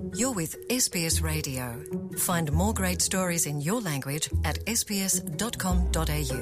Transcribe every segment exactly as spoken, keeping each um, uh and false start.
You're with ét bê ét Radio. Find more great stories in your language at s b s dot com dot a u.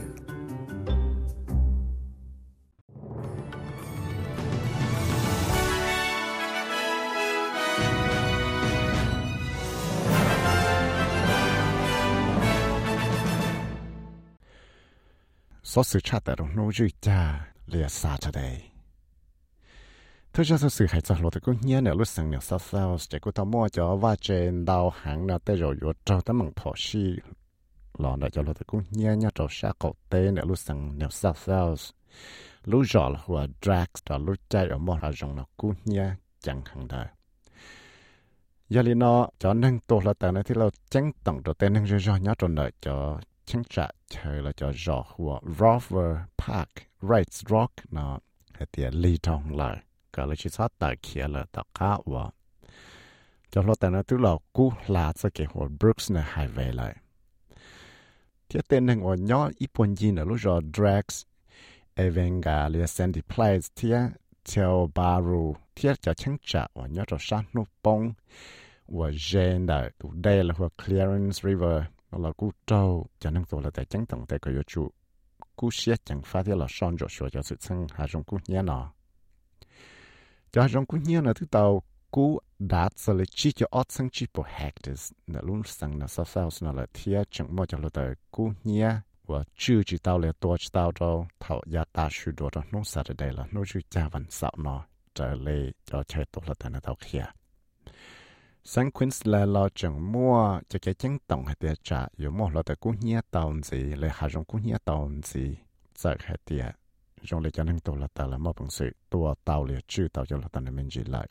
Số sự cha tại đồng nô duy cha lìa Saturday. Tôi cho số sự hãy cho lột cũng nhớ nè lúc sáng nè sao sao chỉ có tao mua cho va trên đào hàng nè tới rồi rồi trâu tới mảng thọ xí lò nè cho lột cũng nhớ nhớ trâu xa cổ tê nè lúc sáng nè sao sao lúc rõ là hoa drag và lúc chạy ở mua ra rồng nè cũng nhớ chẳng hàng đời. Giờ li nó cho nâng tổ là tại này thìเราchẳng tổng đầu tiên nâng rồi rồi nhớ trâu nè cho chẳng trả chơi là cho rõ hoa Rover Park Rights Rock nó thì li trong lại cái là chỉ sát tại kia là tất cả và cho nó tại nó tức là cú là sẽ cái hoa Brooks này hay về lại thì tên này của nhỏ ít bốn gì nữa lúc rồi Drax Evangelia Sandy Place thì theo Baru thì cho chẳng trả và nhỏ cho sát nút bông và Jane đã tụ đây là hoa Clarence River nó là cú trâu cho nên tôi là tại chẳng tổng tại cái chủ cú xét chẳng phát thì là son rồi sửa cho sự sang hai trong cú nhé nó cho trong cú nhé nó thứ tàu cú đã xử lý chỉ cho ớt sang chỉ bộ hectares là luôn sang là sao sao nó là thiệt chẳng mua cho là tại cú nhé và chưa chỉ tàu làตัวchỉ tàu đâu thảo gia ta sử dụng đó nó sao đây là nó chỉ cha văn sao nó trở lại cho chơi tốt là tại nó tàu kia sang Queensland là chẳng mua cho cái chứng tổng hay tiền trả,有mua là tại cú nhé tàu gì, lại hai trong cú nhé tàu gì, giờ hay tiền, trong lại cho nên tôi là tại là mua bằng sự tua tàu liền chưa tàu cho là tại mình chỉ lại.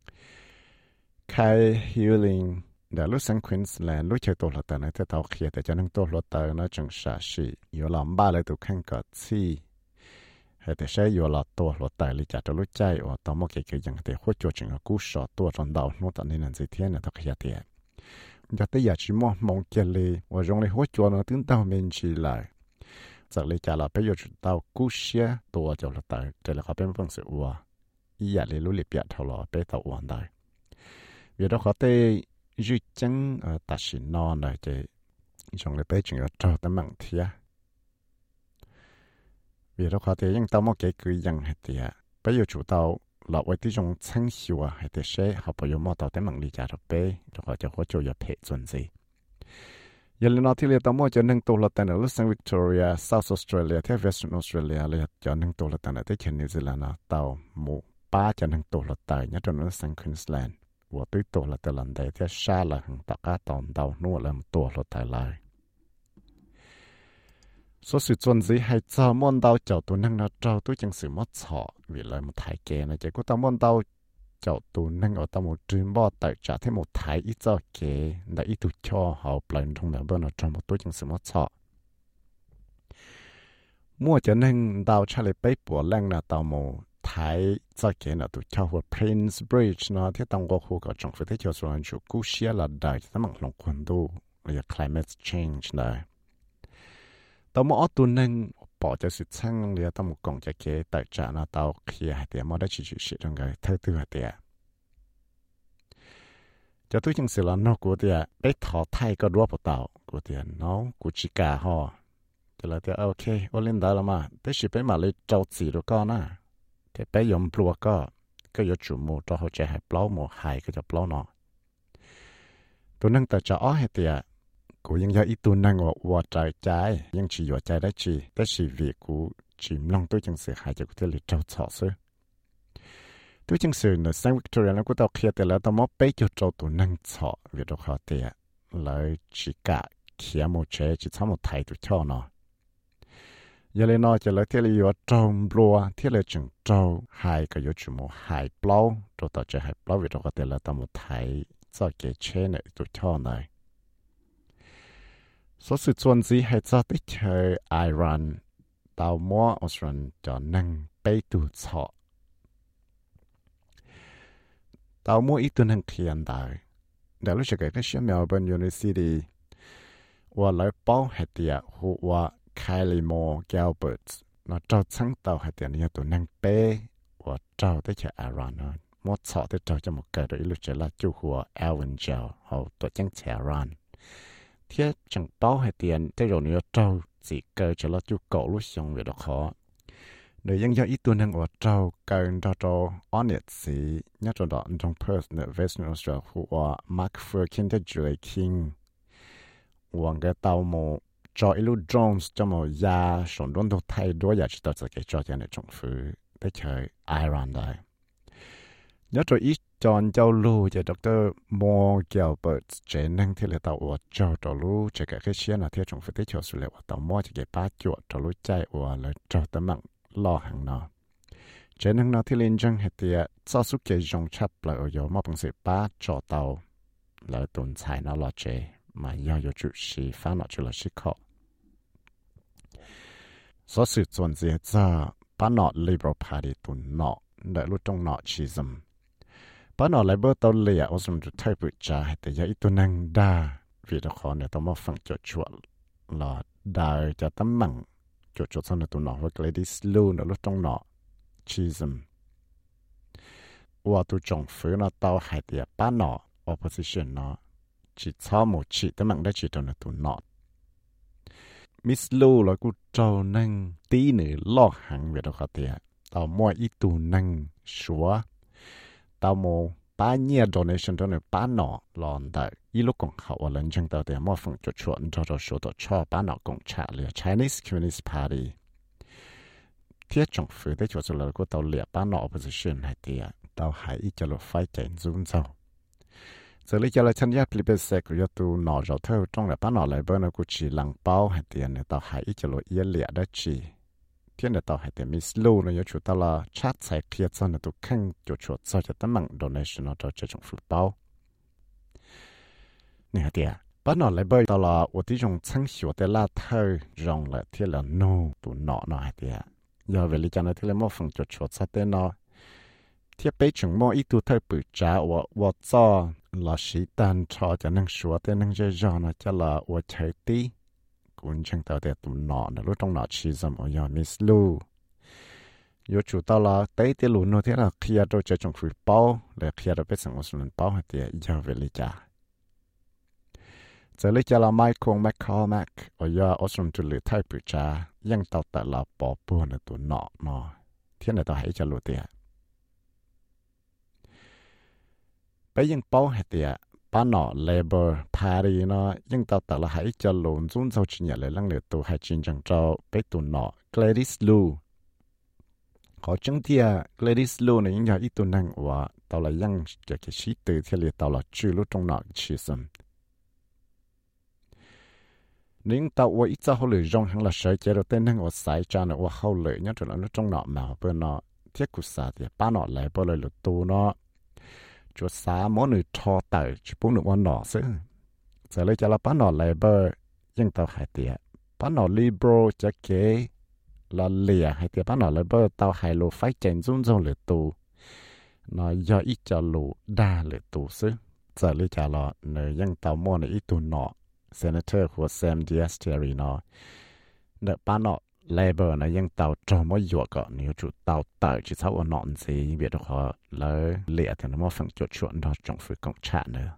Kai Healing đã lúc sang Queensland lúc chơi tôi là tại này theo tàu kia để cho nên tôi là tại nó chẳng xả xị,有làm ba lại tụ khăn cỡ chi. Hệ để sẽ yêu làตัวรถไต่ลิจ่าจะรู้ใจว่าตอนเมื่อกี้ยังแต่หัวจวงกู้สอตัวจนดาวนู้นตอนนี้นั่นสิเทียนเนี่ยต้องขยันเทียนจะแต่อยากชิมมองเกลีว่าจงเลยหัวจวงนั้นถึงดาวเมนชีเลยจากลิจ่าเราไปอยู่จุดดาวกู้เสียตัวจะรถไต่แต่เราเขาเป็นเพิ่งสื่อว่าอีอยากเลยรู้ลิบอยากเท่าไรไปต่อวันได้เวลาเขาเตยยืดจังตัดสินนอนเลยจะจงเลยไปจึงจะเจอแต่มั่งเทียvì đó có thể những tao một cái cứ rằng hay thì bây giờ chủ tàu là với cái trong thanh hiệu hay thì sẽ học bao nhiêu mà tàu tới mạng lý trả được bé rồi họ cho họ cho nhập hệ chuẩn gì giờ lên nó thì là tao mua cho nâng tàu là tại ở Western Victoria, South Australia, theo Western Australia là cho nâng tàu là tại ở tới New Zealand tàu một ba cho nâng tàu là tại nhớ trong Western Queensland và tới tàu là tại lần đấy theo xa là hàng tất cả tàu tàu nó là một tàu là tại lại số sự chuẩn gì hay cho món đau chậu tu năng nó trâu tôi chẳng sự mất sọ vì lại một thái kê này chỉ có tao món đau chậu tu năng ở tao một chuyến bao tại trả thêm một thái ít cho kê đã ít tu cho họ lần trong đó bên ở trong một tôi chẳng sự mất sọ mua cho nên đau trả lại bấy bộ lăng là tao một thái cho kê là tu cho của Prince Bridge nó thiết tông qua khu cả trong phía thế cho số anh chủ cú xia là đại tao mặc lòng quần đu là climate change này tao mua tu nâng bỏ cho sự sang liền tao một cọng cho cái tại trả nó tao kia hay tiền mua đã chỉ chỉ sự trong cái thay từ hay tiền cho tôi chẳng sự là nó của tiền bé thọ thay có đua vào tàu của tiền nó của chỉ cả họ thì là tiền ok ô lên đó là mà bé chỉ bé mà lấy trâu chỉ được con à thì bé dùng plua có cái dùng chủ mua cho họ chạy hay plau mua hay cái cho plau nó tôi nâng tại trả hay tiềnกูยังอยากอีตัวนั่งว่าใจใจยังchỉว่าใจได้จีแต่ชีวิตกูจีมลองตัวจังเสียหายจากกูที่หลีเจ้าชอซื้อตัวจังเสียในเซนต์วิกตอเรียแล้วกูต้องเคลียร์แต่แล้วต้องมาไปจุดเจ้าตัวนั่งชอวิธีเขาเตียเลยจีกะเขียโมเชจีทำโมไทยตัวชอเนาะอย่าเลยนอจะเลยที่เลยอยู่จมบัวที่เลยจึงเจ้าหายก็อยู่จุโมหายเปล่าตัวต่อจะหายเปล่าวิธีเขาเตียแล้วต้องโมไทยจะเกเชในตัวชอหน่อยsố sự chuẩn gì hay cho tới chơi Iran tàu mua Australia cho năng bay tụ chọ tàu mua ít tuần hàng hiện đại để lúc cái cái xem Melbourne University và lại bao hệ tiệt hoặc Kylie Moore Gilbert nó trao sáng tàu hệ tiệt này tụ năng bay và trao tới chơi Iran một sọ tới trâu cho một cái rồi lúc trở là chú hùa Alvin Joe hậu tổ chẳng trẻ ran thiết chẳng bao hay tiền tới rồi nữa trâu chỉ cơ cho là chú cậu lúc xong việc đó khó để dân do ít tuần năng ở trâu cần cho trâu on it gì nhớ cho đó trong Perth ở Western Australia hùa Mark Furkin tới Julie King hoàng cái tàu mồ cho ilu drones cho một gia sản xuất đồ thay đổi giá trị tạo ra cái cho cho này trong phủ tới chơi Iran đây nhớ rồi ít chọn châu lưu cho doctor Moore Gilbert chế năng thì là tàu ở cho châu lưu cho cái cái chuyện là theo trong phủ tới cho số liệu tàu mua cho cái ba chuột châu lưu chạy ở là cho tấm mạng lo hàng nó chế năng nó thì lên chân hệ tiệt cho số cái dòng chấp lại ở chỗ mà bằng sự ba cho tàu là tuần sai nó lo chế mà do有主是反而出了思考。所以总结着，把那 Liberal Party 都拿，在路中拿其实，把那 Liberal 到了，我从就太不着，还得要一段能打，为了可能他们放就错了，打就他们就就从那都拿，或者 Ladies Slow 在路中拿其实，我都政府那到还得把那 opposition 那。chỉ cho một chị tới mạng đã chỉ trong là tụi nọ Miss Lu là cô trâu năng tí nữa lo hàng về đâu khó tiệt tao mua ít tụ năng xóa tao mua ba nhiêu donation cho nên ba nọ lòn đại ít lúc còn học ở lần chân tao tiệt mua phần cho chuẩn cho cho số tổ cho ba nọ cũng trả liền Chinese Communist Party thiết trong phía tới chỗ là cô tao liệt ba nọ opposition hay tiệt tao hãy ít cho lo phải chạy zoom sau giờ lấy cho là chân giác liệp sẽ của tôi nọ rồi theo trong là bán nọ lại bên nó cũng chỉ lăng bao hay tiền này tao hãy cho lo yên lệ đó chỉ thiên này tao hãy tiền miss low nó nhớ chủ tao là chat sai thiệt cho nó tôi khăng cho chuột cho cho tấm mạng donation nó cho trong phụ bao nè tiền bán nọ lại bên tao là ở tí trong sáng sủa để là theo rong là thiên là no tụ nọ nọ hay tiền giờ về lấy cho nó thì là một phần cho chuột sao tên nó thiết bị chúng mua ít tu theo bự trả và và cho là sĩ tan cho cho năng sửa tên năng dễ dàng nó cho là và chơi tí cũng chẳng tạo được tụi nọ nó lúc trong nọ chỉ dầm ở nhà Miss Lu yếu chủ tao là tới tới lũ nó thế là khi tôi chơi trong phơi bao để khi tôi biết rằng tôi muốn bao hay thì giờ về lấy trả giờ lấy trả là Michael McCormack ở nhà ở trong tụi lửa thay bự trả ยังtạo tại là bỏ bùa nó tụi nọ nó thế này tao hãy cho lũ tiền bây giờ bao hết tiệt bán nọ Labor Party nó nhưng tao tự là hãy cho lộn chúng sau chuyện lại lăng lệ tụ hai chiến tranh trâu bây tụ nọ Gladys Lu họ chứng thiệt Gladys Lu này những nhà ít tụ năng và tao là những cái cái sĩ tử thì là tao là chưa lúc trong nọ chỉ xem nhưng tao và ít cho họ lựa rong hàng là sợi chế đầu tiên năng ở sai cha nó và họ lựa nhất là lúc trong nọ mà bên nọ thiết cụ sa thì bán nọ lại bao lời lựa tụ nó chỗ xã mỗi người cho tới chỉ bốn được món nọ xứ giờ lấy cho là bán nọ lại bơ nhưng tao hay tiệt bán nọ Liberal cho kế là lìa hay tiệt bán nọ lại bơ tao hay lô phải chèn run run lệ tù nó do ít cho lô đa lệ tù xứ giờ lấy cho là nơi nhưng tao mua này ít tù nọ Senator của Sam Diaz-Terry nó đợi bán nọ Labor này nhưng tàu cho mỗi dọa cỡ nếu chủ tàu tới chỉ sau ở nọn gì việc đó họ lỡ lệ thì nó mới phần chuột chuột đó trong phía cộng sản nữa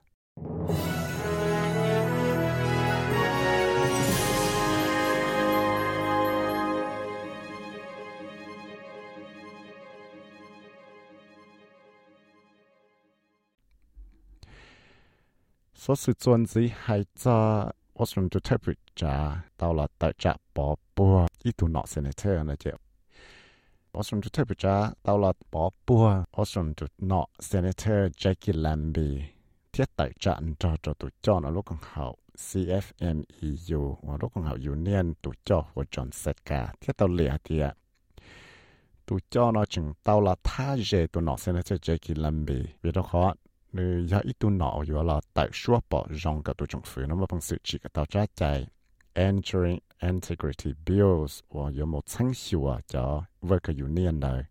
số sự chuẩn gì hay cho我从就特别查到了大家宝宝一度脑现在这样的就，我从就特别查到了宝宝，我从就脑现在这 Jackie Lambie， thiết đại trạng cho cho tụi cho nó lúc còn học C F M E U và lúc còn học Union tụi cho của John Setka thiết tao lệ thì tụi cho nó chừng tao là tha dễ tụi nó现在这 Jackie Lambie vì đó khó nơi giá ít tu nọ vừa là tại số bỏ rong cả tổ chức phủ nó mà bằng sự chỉ cả tàu trả chạy entering integrity bills và có một sáng sủa cho worker union này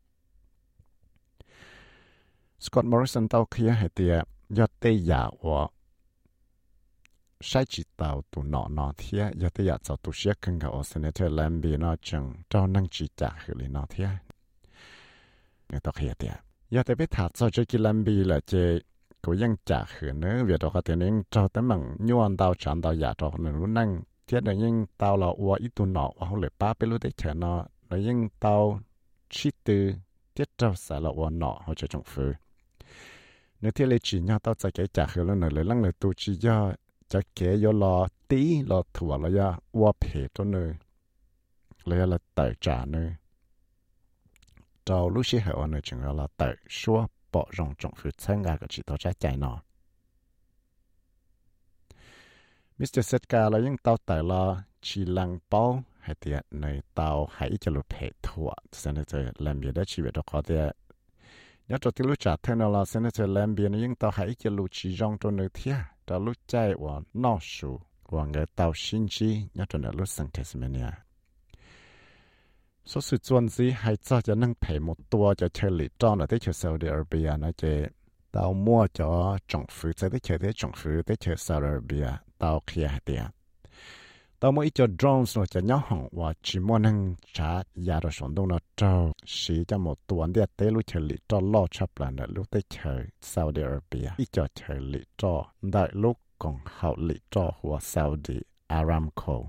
Scott Morrison tàu kia hệ tiệt do tây giả và sai chỉ tàu tu nọ nọ thiệt do tây giả cho tu sửa khăn cả ở Senator Lambie nó chẳng trao năng chỉ trả xử lý nọ thiệt người ta kia tiệt giờ thì biết thả cho cho cái làm bì là chế cũngยังtrả khử nữa việc đó có thể nên cho tấm bằng nhuận tàu chọn tàu giả cho nên lúc năng thiết là những tàu là qua ít tuần nọ hoặc là ba bên lúc đấy chờ nó là những tàu chi từ thiết trâu sẽ là qua nọ hoặc cho trong phứ nếu thiết là chỉ nhau tàu sẽ cái trả khử luôn nữa lăng là tu chỉ do cho cái do lo tí lo thua là do qua phê cho nữa là là tự trả nữa trâu lúc xí hệ nữa chừng là tự xóa bỏ rong trong phứ参加个chỉ tàu trái chạy nọ mít tơ Setka là những tàu tại là chỉ lăng bao hay tiệt nơi tàu hãy cho lục hệ thua senator làm việc đó chỉ việc đó có tiệt nhớ cho tiêu lúc trả thêm là senator làm việc những tàu hãy cho lục chỉ rong trong nơi thiệt cho lúc chạy và nọ số và người tàu xin chi nhớ cho nơi lúc sang Tasmania số sự chuẩn gì hay cho cho năng phải một tua cho chơi lý cho là tới chơi Saudi Arabia nó chơi tàu mua cho trọng phứ tới chơi tới trọng phứ tới chơi Saudi Arabia tàu kia tiệt tàu mua ít cho drones nó cho nhau hỏng và chỉ mua năng trả giá rồi sống đông nó trâu xí cho một tuần để tới lúc chơi lý cho lo chấp là nó lúc tới chơi Saudi Arabia ít cho chơi lý cho đại lúc còn hậu lý cho của Saudi Aramco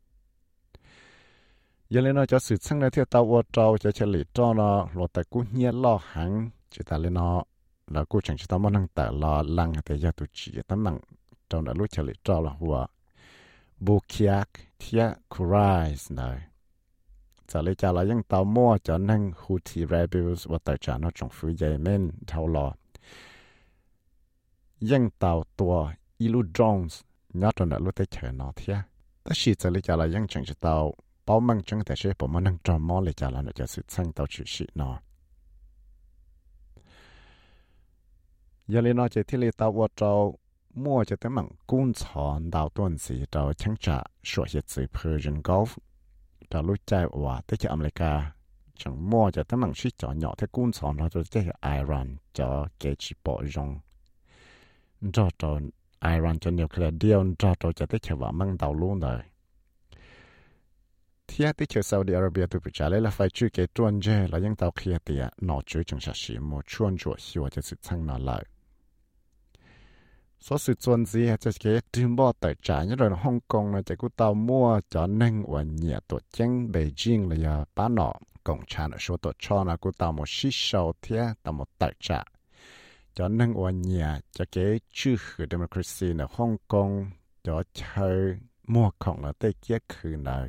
giờ lên nó cho sự sang này theo tàu ô tô cho chơi lý cho nó lo tại cú nhẹ lo hàng chỉ ta lên nó là cú chẳng chỉ tao muốn năng tại lo lăng thì giờ tụi chỉ tấm bằng trong đó lúc chơi lý cho là hoa Bukiak Tia Kurais này giờ lấy cho là những tàu mua cho năng Houthi rebels và tài trợ nó trong phía Yemen thâu lò những tàu tua ilu drones nhớ trong đó lúc tới chơi nó thế tất nhiên giờ lấy cho là những chẳng chỉ tàu bảo mang chẳng thể sẽ bỏ mà năng tròn mò lấy cho là nó cho sự sang tàu chịu sĩ nó giờ lấy nó chỉ thiết lấy tàu ô tô mua cho tới mảng cung chọn đào tuần gì cho chẳng trả sửa hiện sự Persian Gulf cho lúc chạy qua tới cho America chẳng mua cho tới mảng suy cho nhỏ thế cung chọn nó cho tới Iran cho cái chỉ bỏ rong cho cho Iran cho nuclear deal cho cho cho tới cho vào mang đào luôn rồi thiết tới cho Saudi Arabia tụi bị trả lấy là phải truy cái tuần je là những tàu kia thì nó chứa chẳng sản xuất một chuồn chuột hiệu cho sự tăng nó lại số sự chuẩn gì cho cái tuyên bố tài trả như rồi Hong Kong là chỉ có tàu mua cho nên và nhẹ tổ chức Beijing là giờ bán nọ cộng sản ở số tổ cho là có tàu một xí sầu thế tàu một tài trả cho nên và nhẹ cho cái chữ khử democracy ở Hong Kong cho chơi mua cộng là tới kia khử này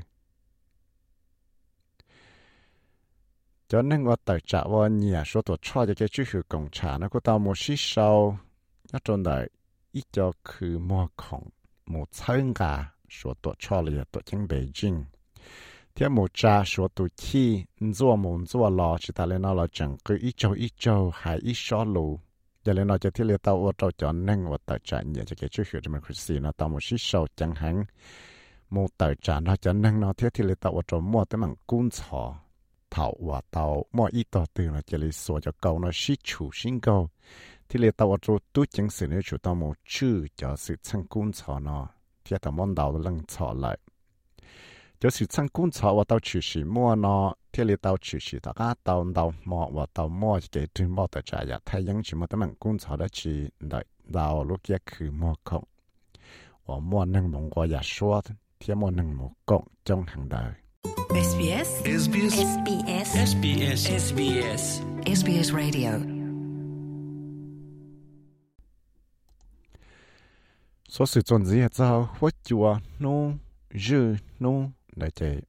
cho nên và tài trả và nhẹ số tổ cho cho cái chữ khử cộng sản nó có tàu một xí sầu nó trong đấy ít choคือมัวของหมู่เชิงกาชัวตัวชอเลยตัวจังเบจิงเที่ยหมู่จ่าชัวตัวขี้จัวมุนจัวรอชิตาเลนอเราจังคืออีโจอีโจหายอีชอลูอย่าเลนอจะที่เลตาว่าเราจะนั่งว่าแต่จ่าเนี่ยจะเกิดช่วยเหลือดิโมคราซีนะตามหมู่ชิโซจังหังหมู่แต่จ่าเราจะนั่งเนาะเที่ยที่เลตาว่าเรามัวแต่มันกุ้นชอเท่าว่าเท่ามัวอีต่อตื่นเราจะเลยสัวจะเก่าเนาะชิชูชิงเก่าที่เลตาวตัวตู้จังสื่อเนี่ยชุดตามหชื่อจะสื่อช่างกุ้งชอเนาะที่ตามมันดาวลังชอเลยจะสื่อช่างกุ้งชอว่าตาวชื่อสีมัวเนาะที่เลตาวชื่อสีตาก้าตาวดาวมัวว่าตาวมัวจะเกิดถึงบ่แต่ใจอยากไทยยังชิมแต่มันกุ้งชอได้ชีได้ดาวลูกแยกคือมัวคงว่ามัวนั่งมองว่าอยากชัวที่มัวนั่งมัวกงจงทางใดเอส บี เอส เอส บี เอส เอส บี เอส เอส บี เอส เอส บี เอสเอส บี เอส Radio số sự chuẩn gì cho hỗ trợ nô dư nô để chế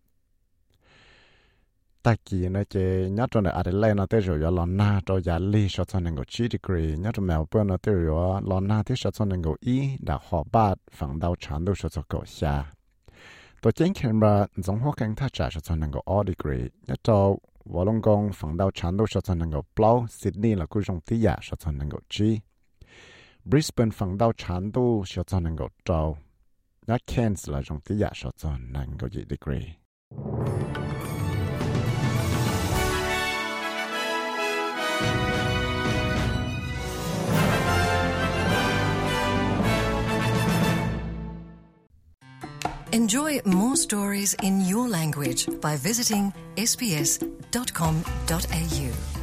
ta kỳ nó chế nhớ trong này Adelaide nó tới rồi là na cho giá lý cho cho nên có chi degree nhớ trong Melbourne nó tới rồi là na tới cho nên có ý đã họ bắt phẳng đào chán đâu cho cho cậu xa tôi chính Canberra giống hoa cảnh thắt trả cho nên có all degree nhớ cho Vũ Long Gong phẳng đào chán đâu cho nên có Blau Sydney là cũng trong tí giả cho nên có chi Brisbane phẳng đào chán tu cho cho nên có trâu, nhá Cairns là trong tí giả cho cho nên có gì degree. Enjoy more stories in your language by visiting s b s dot com dot a u.